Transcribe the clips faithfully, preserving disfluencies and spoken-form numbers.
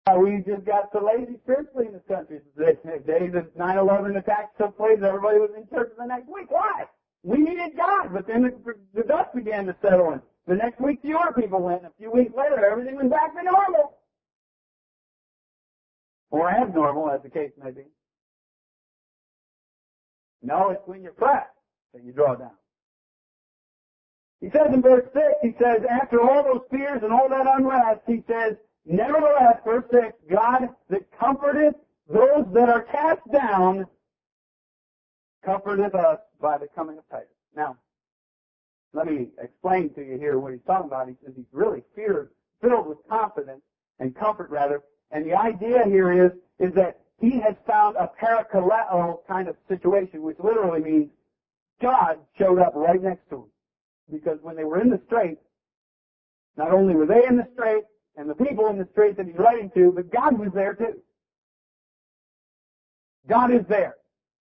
Uh, we just got so lazy spiritually in this country. The day that nine eleven attacks took place, everybody was in church the next week. Why? We needed God, but then the, the dust began to settle in. The next week, fewer people went, and a few weeks later, everything went back to normal. Or abnormal, as the case may be. No, it's when you're pressed that you draw down. He says in verse six, he says, after all those fears and all that unrest, he says, nevertheless, verse six, God that comforteth those that are cast down, comforteth us by the coming of Titus. Now, let me explain to you here what he's talking about. He says he's really feared, filled with confidence and comfort rather. And the idea here is, is that he has found a parakaleo kind of situation, which literally means God showed up right next to him. Because when they were in the strait, not only were they in the strait and the people in the strait that he's writing to, but God was there too. God is there.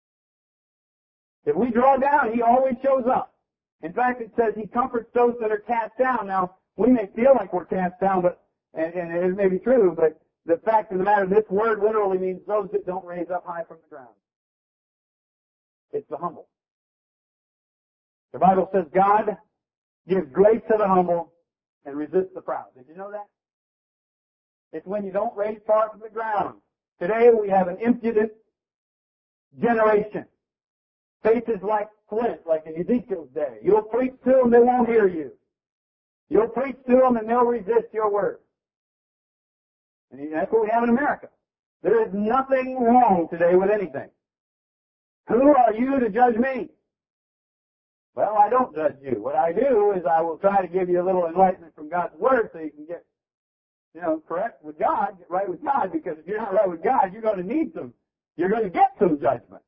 If we draw down, he always shows up. In fact, it says he comforts those that are cast down. Now, we may feel like we're cast down, but and, and it may be true, but the fact of the matter, this word literally means those that don't raise up high from the ground. It's the humble. The Bible says God gives grace to the humble and resists the proud. Did you know that? It's when you don't raise far from the ground. Today we have an impudent generation. Faces like flint, like in Ezekiel's day. You'll preach to them, they won't hear you. You'll preach to them and they'll resist your word. And that's what we have in America. There is nothing wrong today with anything. Who are you to judge me? Well, I don't judge you. What I do is I will try to give you a little enlightenment from God's Word so you can get, you know, correct with God, get right with God, because if you're not right with God, you're going to need some, you're going to get some judgment.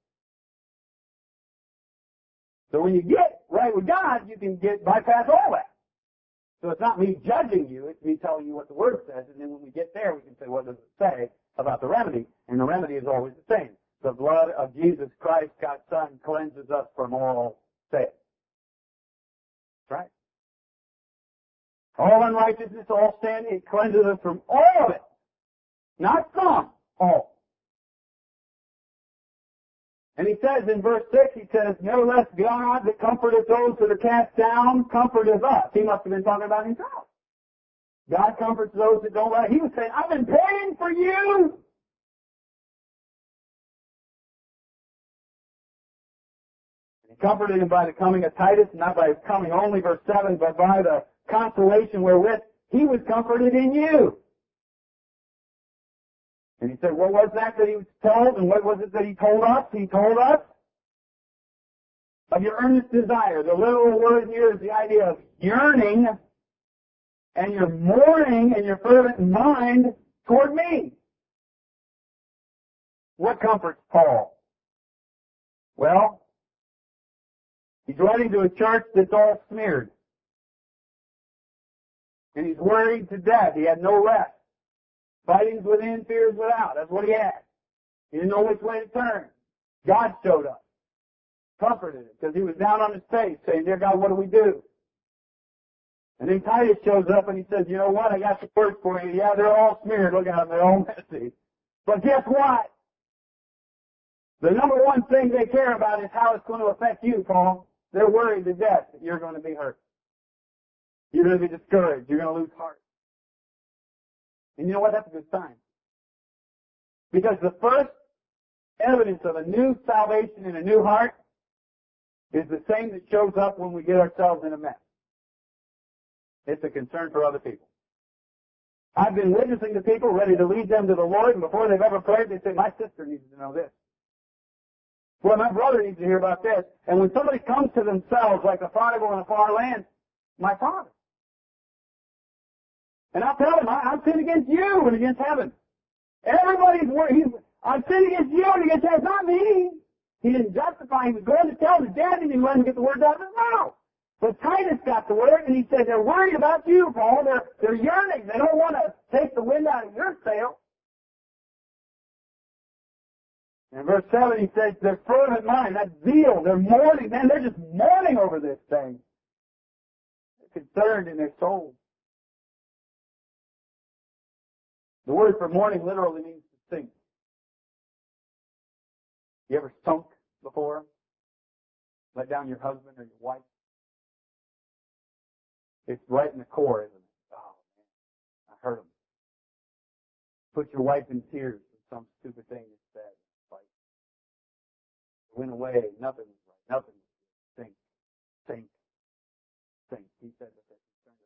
So when you get right with God, you can get bypass all that. So it's not me judging you, it's me telling you what the Word says, and then when we get there, we can say, what does it say about the remedy? And the remedy is always the same. The blood of Jesus Christ, God's Son, cleanses us from all sin. Right? All unrighteousness, all sin, it cleanses us from all of it. Not some, all. And he says in verse six, he says, nevertheless, God that comforteth those that are cast down, comforteth us. He must have been talking about himself. God comforts those that don't like. He was saying, I've been praying for you. And he comforted him by the coming of Titus, not by his coming only, verse seven, but by the consolation wherewith he was comforted in you. And he said, what was that that he was told, and what was it that he told us? He told us of your earnest desire. The literal word here is the idea of yearning and your mourning and your fervent mind toward me. What comforts Paul? Well, he's writing to a church that's all smeared. And he's worried to death. He had no rest. Fightings within, fears without. That's what he had. He didn't know which way to turn. God showed up. Comforted him because he was down on his face saying, dear God, what do we do? And then Titus shows up and he says, you know what? I got some words for you. Yeah, they're all smeared. Look at them. They're all messy. But guess what? The number one thing they care about is how it's going to affect you, Paul. They're worried to death that you're going to be hurt. You're going to be discouraged. You're going to lose heart. And you know what? That's a good sign. Because the first evidence of a new salvation in a new heart is the same that shows up when we get ourselves in a mess. It's a concern for other people. I've been witnessing to people ready to lead them to the Lord, and before they've ever prayed, they say, my sister needs to know this. Well, my brother needs to hear about this. And when somebody comes to themselves like a prodigal in a far land, my father. And I'll tell him, I've sinned against you and against heaven. Everybody's worried. I've sinned against you and against heaven. It's not me. He didn't justify. He was going to tell his dad, and he let him get the word out of his mouth. But Titus got the word, and he said, they're worried about you, Paul. They're, they're yearning. They don't want to take the wind out of your sail. In verse seven, he says, their fervent mind, that zeal, they're mourning. Man, they're just mourning over this thing. They're concerned in their souls. The word for mourning literally means to sink. You ever sunk before? Let down your husband or your wife? It's right in the core, isn't it? Oh, man, I hurt him. Put your wife in tears for some stupid thing you said. Like, went away, nothing was right, nothing was right. Sink, sink, sink. He said that they're concerned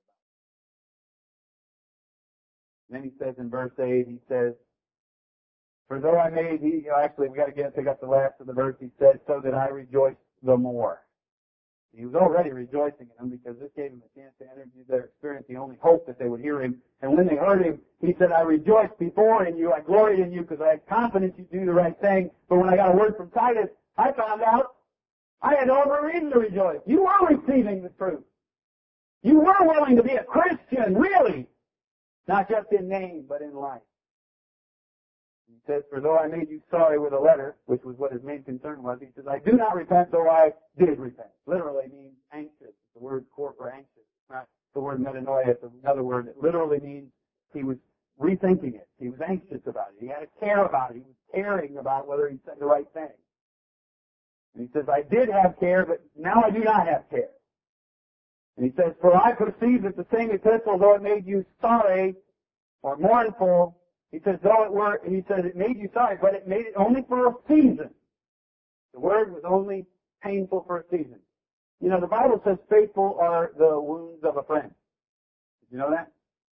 about. And then he says in verse eight, he says, for though I made, he, actually, we got to get pick up the last of the verse. He says, so that I rejoice the more. He was already rejoicing in them because this gave him a chance to enter into their experience, the only hope that they would hear him. And when they heard him, he said, I rejoiced before in you, I gloried in you because I had confidence you'd do the right thing. But when I got a word from Titus, I found out I had no reason to rejoice. You were receiving the truth. You were willing to be a Christian, really. Not just in name, but in life. He says, for though I made you sorry with a letter, which was what his main concern was, he says, I do not repent, though I did repent. Literally means anxious. It's the word core for anxious. It's not the word metanoia. It's another word that literally means he was rethinking it. He was anxious about it. He had to care about it. He was caring about whether he said the right thing. And he says, I did have care, but now I do not have care. And he says, for I perceive that the same epistle, though it made you sorry or mournful, he says, though it were, he says, it made you sorry, but it made it only for a season. The word was only painful for a season. You know, the Bible says faithful are the wounds of a friend. Did you know that?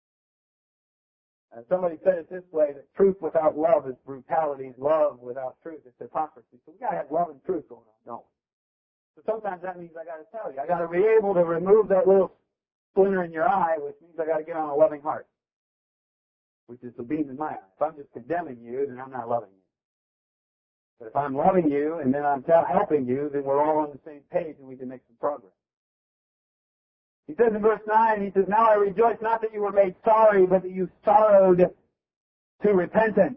And somebody said it this way, that truth without love is brutality, and love without truth is hypocrisy. So we gotta have love and truth going on, don't we? So sometimes that means I gotta tell you, I gotta be able to remove that little splinter in your eye, which means I gotta get on a loving heart, which is the beam in my eye. If I'm just condemning you, then I'm not loving you. But if I'm loving you and then I'm helping you, then we're all on the same page and we can make some progress. He says in verse nine, he says, now I rejoice not that you were made sorry, but that you sorrowed to repentance.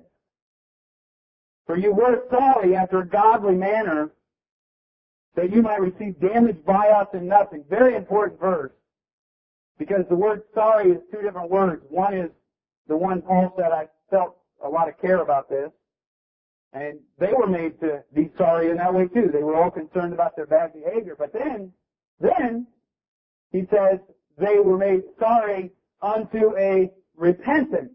For you were sorry after a godly manner, that you might receive damage by us in nothing. Very important verse, because the word sorry is two different words. One is the one Paul said, I felt a lot of care about this. And they were made to be sorry in that way too. They were all concerned about their bad behavior. But then, then, he says, they were made sorry unto a repentance.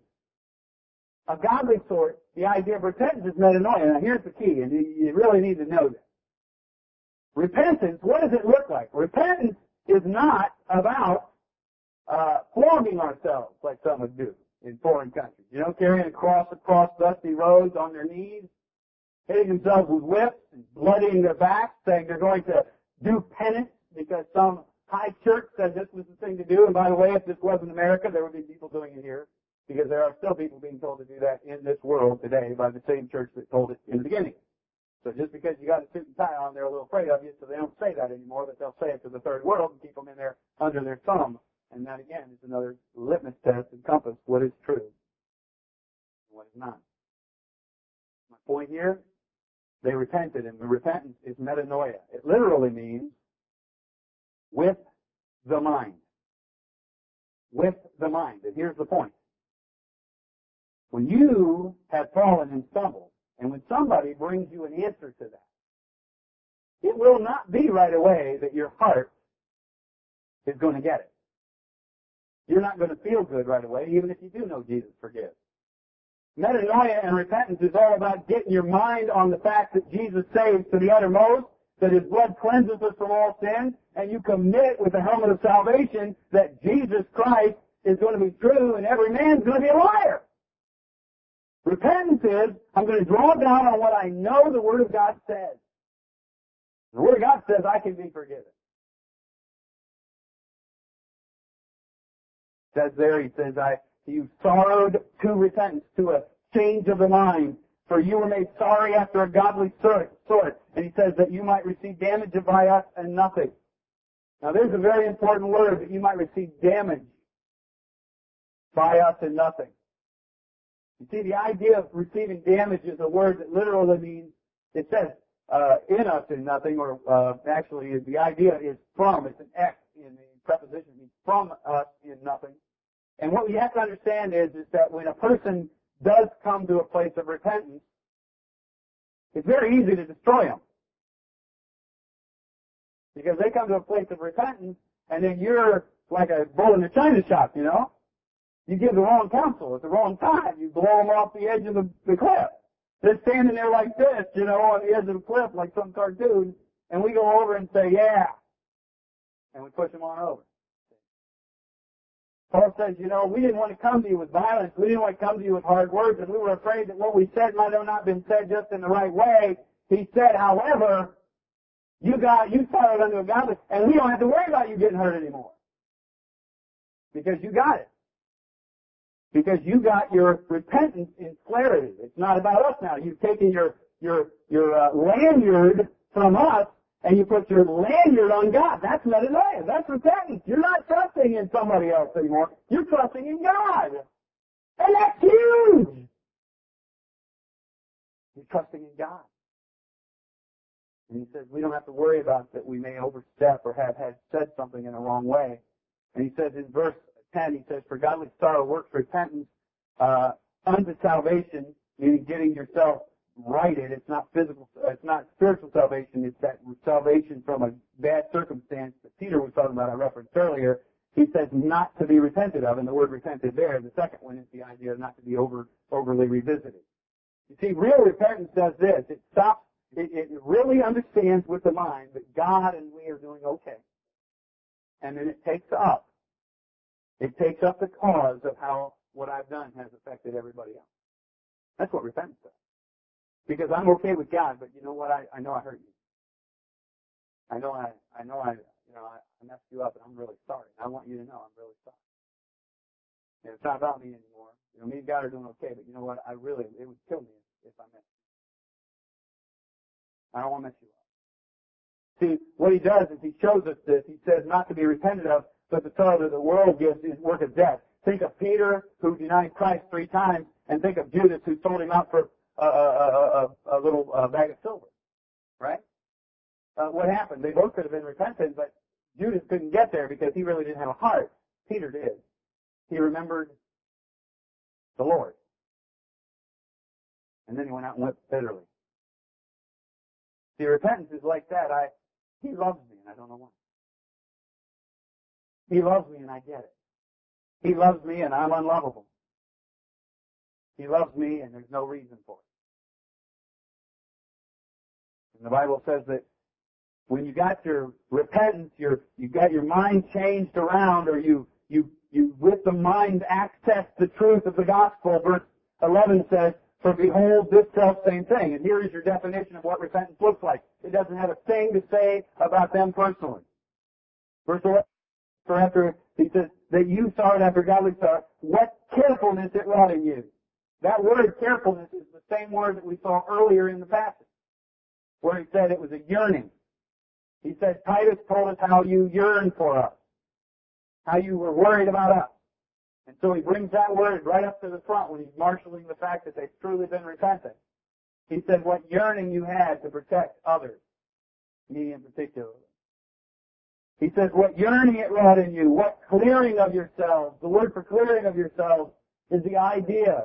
A godly sort. The idea of repentance is metanoia. Now here's the key, and you really need to know this. Repentance, what does it look like? Repentance is not about uh, flogging ourselves like some would do in foreign countries. You know, carrying a cross across dusty roads on their knees, hitting themselves with whips and bloodying their backs, saying they're going to do penance because some high church said this was the thing to do. And by the way, if this wasn't America, there would be people doing it here, because there are still people being told to do that in this world today by the same church that told it in the beginning. So just because you got a suit and tie on, they're a little afraid of you, so they don't say that anymore, but they'll say it to the third world and keep them in there under their thumb. And that, again, is another litmus test and compass what is true and what is not. My point here, they repented, and repentance is metanoia. It literally means with the mind. With the mind. And here's the point. When you have fallen and stumbled, and when somebody brings you an answer to that, it will not be right away that your heart is going to get it. You're not going to feel good right away, even if you do know Jesus forgives. Metanoia and repentance is all about getting your mind on the fact that Jesus saves to the uttermost, that His blood cleanses us from all sin, and you commit with the helmet of salvation that Jesus Christ is going to be true and every man's going to be a liar. Repentance is, I'm going to draw down on what I know the Word of God says. The Word of God says I can be forgiven. It says there, he says, I, you sorrowed to repentance, to a change of the mind, for you were made sorry after a godly sort. And he says that you might receive damage by us and nothing. Now there's a very important word, that you might receive damage by us and nothing. You see, the idea of receiving damage is a word that literally means, it says, uh, in us and nothing, or uh, actually the idea is from. It's an X in the preposition, it means from us in nothing. And what we have to understand is, is that when a person does come to a place of repentance, it's very easy to destroy them. Because they come to a place of repentance, and then you're like a bull in a china shop, you know? You give the wrong counsel at the wrong time. You blow them off the edge of the, the cliff. They're standing there like this, you know, on the edge of the cliff like some cartoon, and we go over and say, yeah. And we push them on over. Paul says, you know, we didn't want to come to you with violence. We didn't want to come to you with hard words, and we were afraid that what we said might have not been said just in the right way. He said, however, you got, you started unto a godly, and we don't have to worry about you getting hurt anymore. Because you got it. Because you got your repentance in clarity. It's not about us now. You've taken your, your, your uh, lanyard from us, and you put your lanyard on God. That's metanoia. That's repentance. You're not trusting in somebody else anymore. You're trusting in God. And that's huge. You're trusting in God. And he says we don't have to worry about that we may overstep or have had said something in the wrong way. And he says in verse ten, he says, for godly sorrow works repentance uh, unto salvation, meaning getting yourself righted. It's not physical, it's not spiritual salvation. It's that salvation from a bad circumstance that Peter was talking about, I referenced earlier. He says not to be repented of, and the word repented there. The second one is the idea of not to be over overly revisited. You see, real repentance does this. It stops, it, it really understands with the mind that God and we are doing okay. And then it takes up. It takes up the cause of how what I've done has affected everybody else. That's what repentance does. Because I'm okay with God, but you know what? I, I know I hurt you. I know I, I know I, you know, I, I messed you up, and I'm really sorry. I want you to know I'm really sorry. And it's not about me anymore. You know, me and God are doing okay, but you know what? I really, it would kill me if, if I messed you. I don't want to mess you up. See, what he does is he shows us this. He says not to be repented of, but the sorrow that the world gives is work of death. Think of Peter, who denied Christ three times, and think of Judas, who sold him out for a, a, a, a little uh, bag of silver. Right? Uh, what happened? They both could have been repentant, but Judas couldn't get there because he really didn't have a heart. Peter did. He remembered the Lord. And then he went out and wept bitterly. See, repentance is like that. I, he loves me, and I don't know why. He loves me, and I get it. He loves me, and I'm unlovable. He loves me, and there's no reason for it. And the Bible says that when you got your repentance, your you got your mind changed around, or you you you with the mind access the truth of the gospel. Verse eleven says, "For behold, this self same thing." And here is your definition of what repentance looks like. It doesn't have a thing to say about them personally. Verse eleven. For after, he says, that you sought after godly sorrow, what carefulness it wrought in you. That word carefulness is the same word that we saw earlier in the passage, where he said it was a yearning. He said, Titus told us how you yearned for us, how you were worried about us. And so he brings that word right up to the front when he's marshaling the fact that they've truly been repentant. He said, what yearning you had to protect others, me in particular. He says, what yearning it wrought in you, what clearing of yourselves. The word for clearing of yourselves is the idea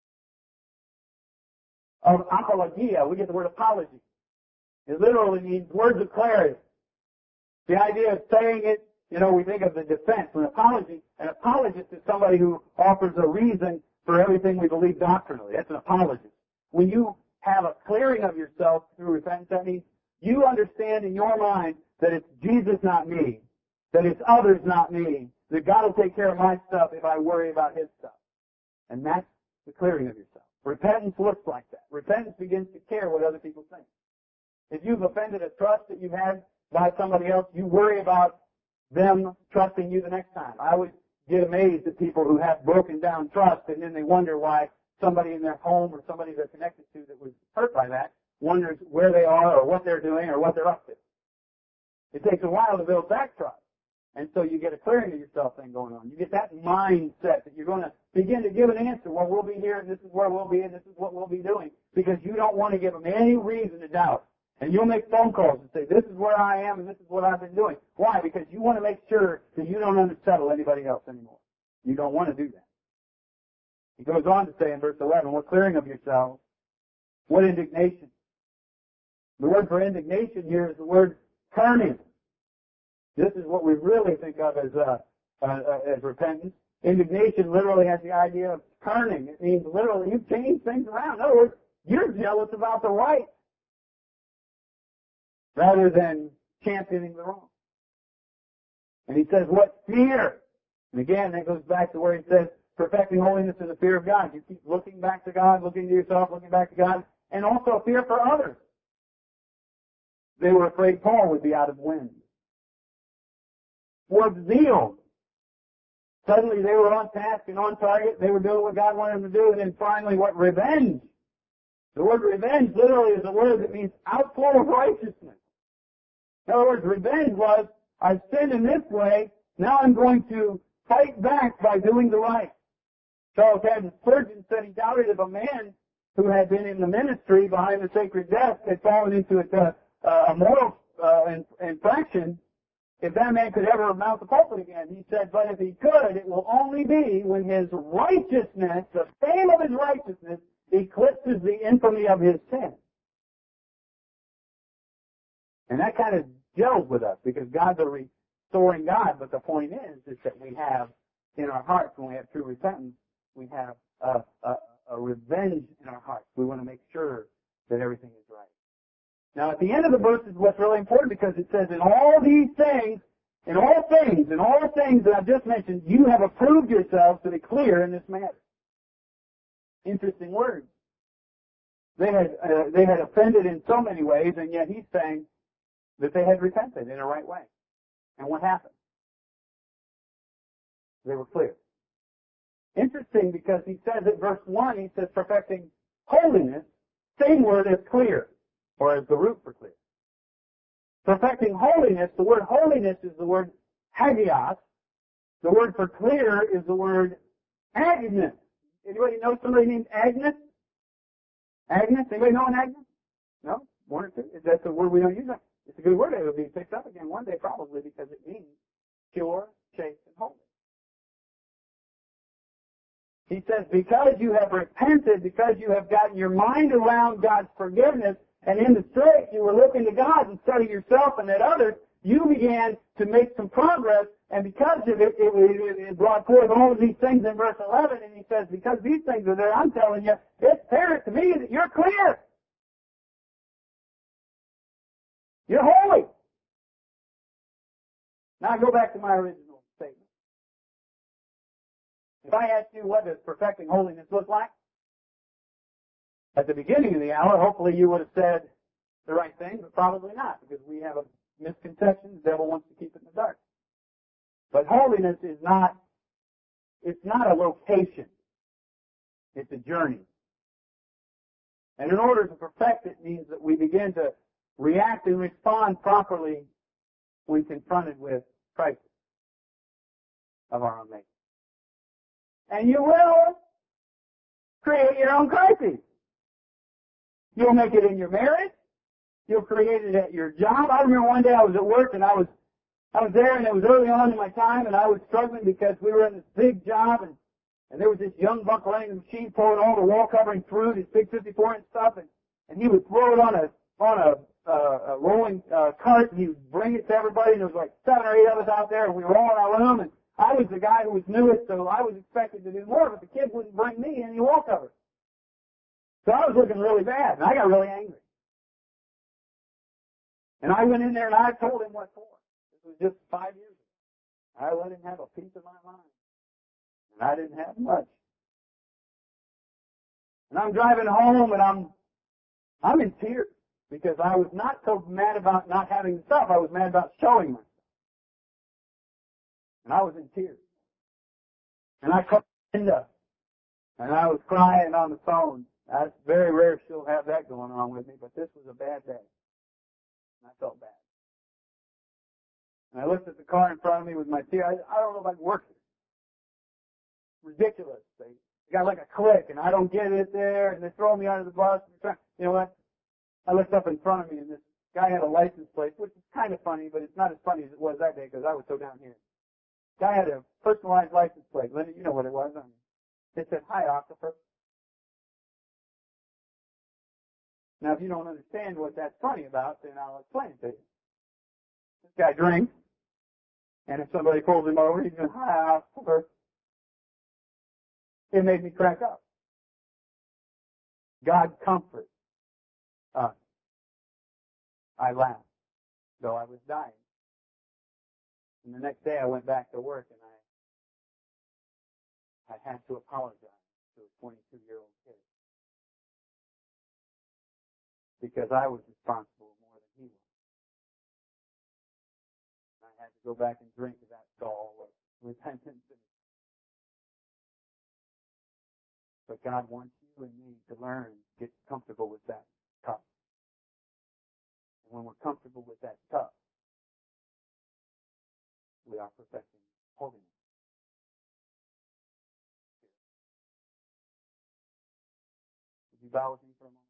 of apologia. We get the word apology. It literally means words of clarity. The idea of saying it, you know, we think of the defense. An apology, an apologist is somebody who offers a reason for everything we believe doctrinally. That's an apologist. When you have a clearing of yourself through repentance, that means you understand in your mind that it's Jesus, not me. That it's others, not me. That God will take care of my stuff if I worry about His stuff. And that's the clearing of yourself. Repentance looks like that. Repentance begins to care what other people think. If you've offended a trust that you've had by somebody else, you worry about them trusting you the next time. I always get amazed at people who have broken down trust, and then they wonder why somebody in their home or somebody they're connected to that was hurt by that wonders where they are or what they're doing or what they're up to. It takes a while to build back trust. And so you get a clearing of yourself thing going on. You get that mindset that you're going to begin to give an answer. Well, we'll be here, and this is where we'll be, and this is what we'll be doing. Because you don't want to give them any reason to doubt. And you'll make phone calls and say, this is where I am, and this is what I've been doing. Why? Because you want to make sure that you don't unsettle anybody else anymore. You don't want to do that. He goes on to say in verse eleven, what clearing of yourselves? What indignation? The word for indignation here is the word turning. This is what we really think of as uh, uh, uh, as repentance. Indignation literally has the idea of turning. It means literally you change things around. In other words, you're jealous about the right rather than championing the wrong. And he says, what fear? And again, that goes back to where he says, perfecting holiness in the fear of God. You keep looking back to God, looking to yourself, looking back to God, and also fear for others. They were afraid Paul would be out of wind. What zeal? Suddenly they were on task and on target. They were doing what God wanted them to do. And then finally, what? Revenge. The word revenge literally is a word that means outflow of righteousness. In other words, revenge was, I've sinned in this way, now I'm going to fight back by doing the right. Charles Haddon Spurgeon said he doubted if a man who had been in the ministry behind the sacred desk had fallen into a, a moral uh, infraction, if that man could ever mount the pulpit again. He said, but if he could, it will only be when his righteousness, the fame of his righteousness, eclipses the infamy of his sin. And that kind of gels with us because God's a restoring God, but the point is, is that we have in our hearts, when we have true repentance, we have a, a, a revenge in our hearts. We want to make sure that everything is right. Now, at the end of the verse is what's really important because it says, in all these things, in all things, in all things that I've just mentioned, you have approved yourselves to be clear in this matter. Interesting words. They had, uh, they had offended in so many ways, and yet he's saying that they had repented in a right way. And what happened? They were clear. Interesting because he says at verse one, he says perfecting holiness, same word as clear, or as the root for clear. Perfecting holiness, the word holiness is the word hagios. The word for clear is the word Agnes. Anybody know somebody named Agnes? Agnes? Anybody know an Agnes? No? One or two? That's a word we don't use. It's a good word. It will be picked up again one day probably because it means pure, chaste, and holy. He says, because you have repented, because you have gotten your mind around God's forgiveness, and in the strait you were looking to God instead of yourself and at others, you began to make some progress, and because of it, it, it, it brought forth all of these things in verse eleven, and he says, because these things are there, I'm telling you, it's apparent to me that you're clear. You're holy. Now I go back to my original statement. If I asked you what does perfecting holiness look like, at the beginning of the hour, hopefully you would have said the right thing, but probably not, because we have a misconception. The devil wants to keep it in the dark. But holiness is not, it's not a location. It's a journey. And in order to perfect it means that we begin to react and respond properly when confronted with crisis of our own making. And you will create your own crises. You'll make it in your marriage. You'll create it at your job. I remember one day I was at work and I was I was there and it was early on in my time and I was struggling because we were in this big job and, and there was this young buck running the machine pulling all the wall covering through this big fifty-four inch stuff and, and he would throw it on a on a, uh, a rolling uh, cart and he would bring it to everybody and there was like seven or eight of us out there and we were all in our room and I was the guy who was newest so I was expected to do more but the kids wouldn't bring me any wall covers. So I was looking really bad and I got really angry. And I went in there and I told him what for. This was just five years ago. I let him have a piece of my mind. And I didn't have much. And I'm driving home and I'm, I'm in tears because I was not so mad about not having the stuff. I was mad about showing myself. And I was in tears. And I called Linda and I was crying on the phone. That's very rare she'll have that going on with me, but this was a bad day. And I felt bad. And I looked at the car in front of me with my tear. I, I don't know if I can work it. Ridiculous. They got like a click, and I don't get it there, and they throw me under the bus. And trying, you know what? I looked up in front of me, and this guy had a license plate, which is kind of funny, but it's not as funny as it was that day because I was so down here. Guy had a personalized license plate. Linda, you know what it was. I mean, It said, "Hi, Ossifer." Now, if you don't understand what that's funny about, then I'll explain it to you. This guy drinks, and if somebody pulls him over, he says, "Hi, Ossifer." It made me crack up. God comforts us. I laughed, though I was dying. And the next day I went back to work, and I, I had to apologize to a twenty-two-year-old kid. Because I was responsible more than he was. And I had to go back and drink that gall of repentance. But God wants you and me to learn, get comfortable with that cup. And when we're comfortable with that cup, we are perfecting holiness. Would you bow with me for a moment?